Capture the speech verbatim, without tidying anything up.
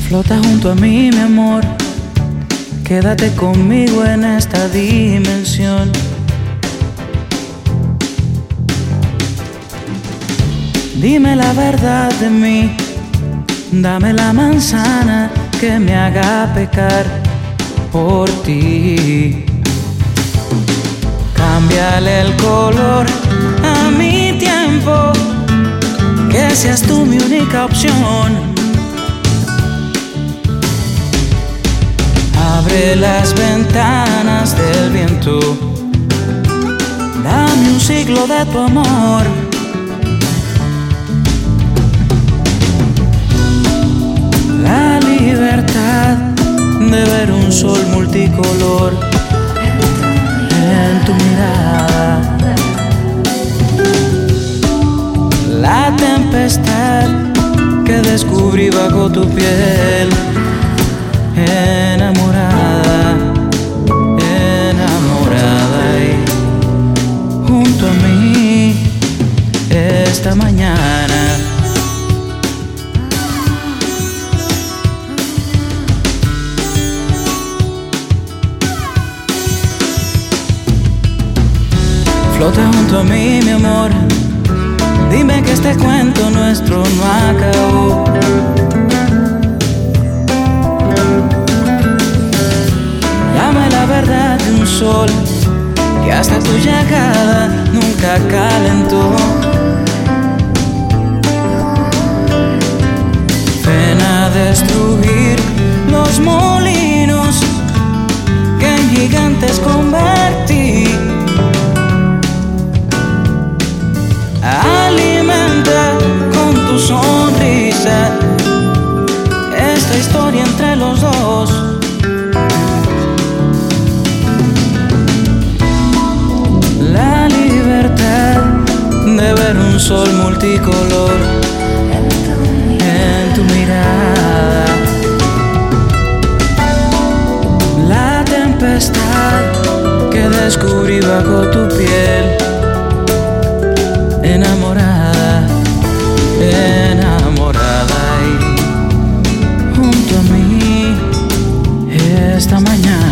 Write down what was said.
Flota junto a mí, mi amor. Quédate conmigo en esta dimensión. Dime la verdad de mí. Dame la manzana que me haga pecar por ti. Cámbiale el color a mi tiempo, que seas tú mi única opción. Abre las ventanas del viento, dame un siglo de tu amor. La libertad de ver un sol multicolor en tu mirada. La tempestad que descubrí bajo tu piel. Enamorada, enamorada y junto a mí esta mañana. Flota junto a mí, mi amor. Dime que este cuento nuestro no acabó. Dame la verdad de un sol que hasta tu llegada nunca calentó. Ven a destruir los molinos que en gigantes convertí. Alimenta con tu sonrisa esta historia entre los dos. La libertad de ver un sol multicolor en tu mirada. La tempestad que descubrí bajo tu piel. Enamorada, enamorada y junto a mí esta mañana.